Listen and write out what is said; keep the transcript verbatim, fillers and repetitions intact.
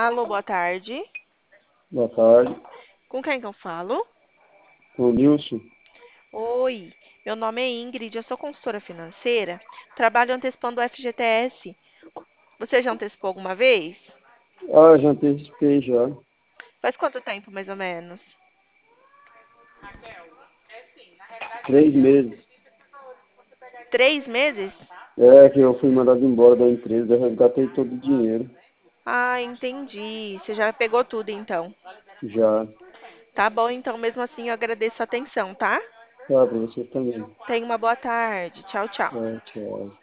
Alô, boa tarde. Boa tarde. Com quem que eu falo? O Nilson. Oi, meu nome é Ingrid, eu sou consultora financeira, trabalho antecipando o F G T S. Você já antecipou alguma vez? Ah, já antecipei já. Faz quanto tempo, mais ou menos? Três meses. Três meses? É que eu fui mandado embora da empresa, eu resgatei todo o dinheiro. Ah, entendi. Você já pegou tudo, então. Já. Tá bom, então, mesmo assim, eu agradeço a atenção, tá? Tá, pra você também. Tenha uma boa tarde. Tchau, tchau. É, tchau.